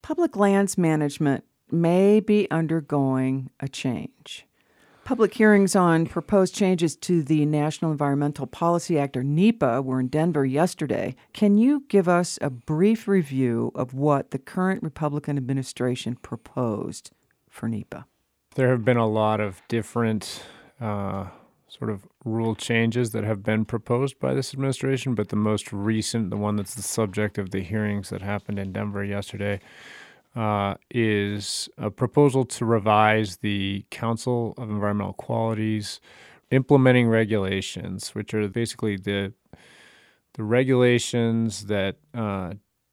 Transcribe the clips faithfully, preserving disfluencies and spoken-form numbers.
Public lands management may be undergoing a change. Public hearings on proposed changes to the National Environmental Policy Act, or NEPA, were in Denver yesterday. Can you give us a brief review of what the current Republican administration proposed for NEPA? There have been a lot of different uh, sort of rule changes that have been proposed by this administration, but the most recent, the one that's the subject of the hearings that happened in Denver yesterday, uh, is a proposal to revise the Council of Environmental Quality's implementing regulations, which are basically the the regulations that uh,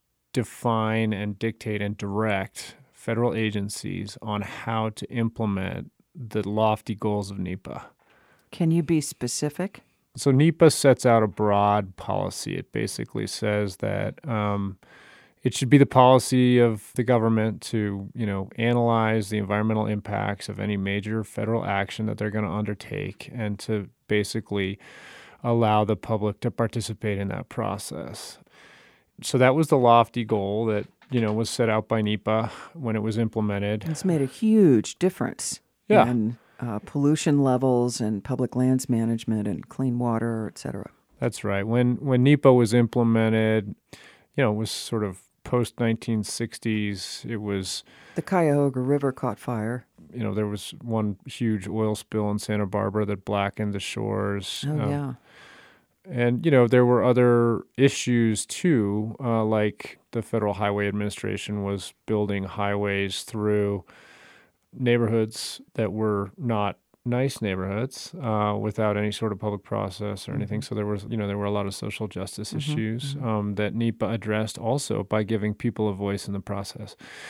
define and dictate and direct federal agencies on how to implement the lofty goals of NEPA. Can you be specific? So NEPA sets out a broad policy. It basically says that um, it should be the policy of the government to, you know, analyze the environmental impacts of any major federal action that they're going to undertake and to basically allow the public to participate in that process. So that was the lofty goal that, you know, was set out by NEPA when it was implemented. It's made a huge difference yeah. in uh, pollution levels and public lands management and clean water, et cetera. That's right. When when NEPA was implemented, you know, it was sort of post nineteen sixties. It was the Cuyahoga River caught fire. You know, there was one huge oil spill in Santa Barbara that blackened the shores. Oh, um, yeah. And, you know, there were other issues, too, uh, like the Federal Highway Administration was building highways through neighborhoods that were not nice neighborhoods uh, without any sort of public process or anything. So there was, you know, there were a lot of social justice mm-hmm, issues mm-hmm. Um, that NEPA addressed also by giving people a voice in the process.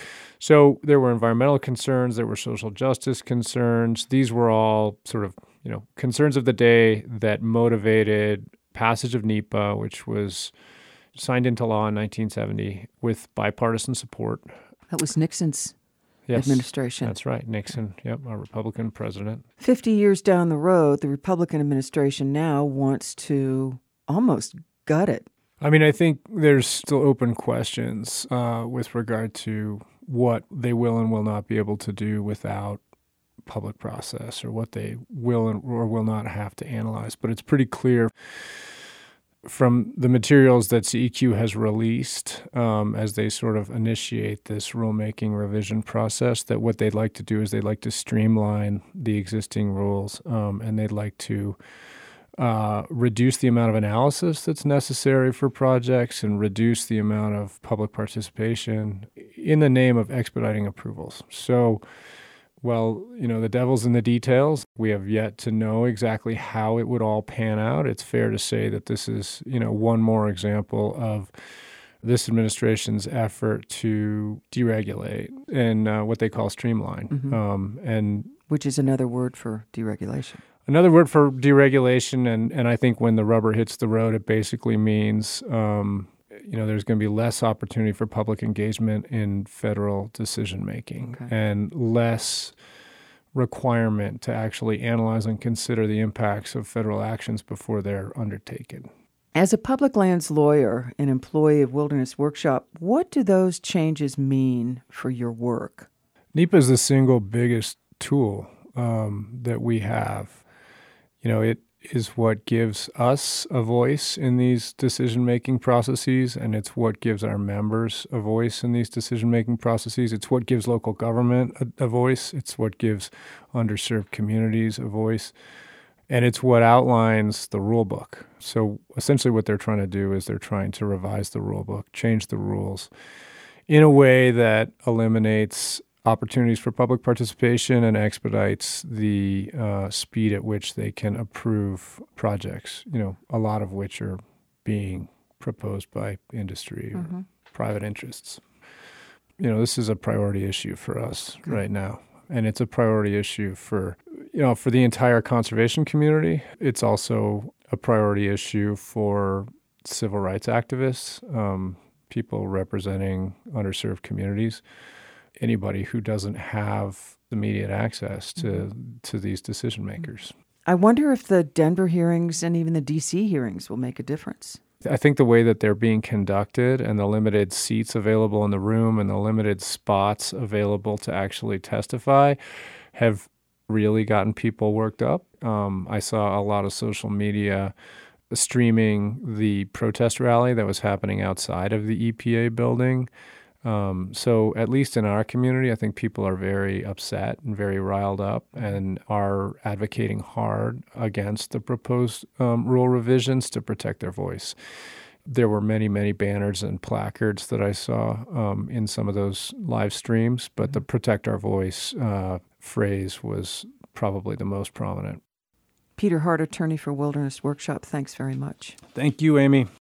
So there were environmental concerns, there were social justice concerns. These were all sort of, you know, concerns of the day that motivated passage of NEPA, which was signed into law in nineteen seventy with bipartisan support. That was Nixon's yes, administration. That's right. Nixon, yep, a Republican president. Fifty years down the road, the Republican administration now wants to almost gut it. I mean, I think there's still open questions uh, with regard to what they will and will not be able to do without public process, or what they will and or will not have to analyze. But it's pretty clear from the materials that C E Q has released um, as they sort of initiate this rulemaking revision process that what they'd like to do is they'd like to streamline the existing rules um, and they'd like to uh, reduce the amount of analysis that's necessary for projects and reduce the amount of public participation in the name of expediting approvals. So, well, you know, the devil's in the details. We have yet to know exactly how it would all pan out. It's fair to say that this is, you know, one more example of this administration's effort to deregulate and uh, what they call streamline. Mm-hmm. Um, and which is another word for deregulation. Another word for deregulation, and, and I think when the rubber hits the road, it basically means um, you know, there's going to be less opportunity for public engagement in federal decision-making okay. and less requirement to actually analyze and consider the impacts of federal actions before they're undertaken. As a public lands lawyer and employee of Wilderness Workshop, what do those changes mean for your work? NEPA is the single biggest tool um, that we have. You know, it is what gives us a voice in these decision-making processes, and it's what gives our members a voice in these decision-making processes. It's what gives local government a, a voice. It's what gives underserved communities a voice. And it's what outlines the rule book. So essentially what they're trying to do is they're trying to revise the rule book, change the rules in a way that eliminates opportunities for public participation and expedites the uh, speed at which they can approve projects, you know, a lot of which are being proposed by industry or mm-hmm. private interests. You know, this is a priority issue for us okay. right now. And it's a priority issue for, you know, for the entire conservation community. It's also a priority issue for civil rights activists, um, people representing underserved communities. Anybody who doesn't have immediate access to mm-hmm. to these decision makers. I wonder if the Denver hearings and even the D C hearings will make a difference. I think the way that they're being conducted and the limited seats available in the room and the limited spots available to actually testify have really gotten people worked up. Um, I saw a lot of social media streaming the protest rally that was happening outside of the E P A building. Um, so at least in our community, I think people are very upset and very riled up and are advocating hard against the proposed um, rule revisions to protect their voice. There were many, many banners and placards that I saw um, in some of those live streams, but the protect our voice uh, phrase was probably the most prominent. Peter Hart, attorney for Wilderness Workshop, thanks very much. Thank you, Amy.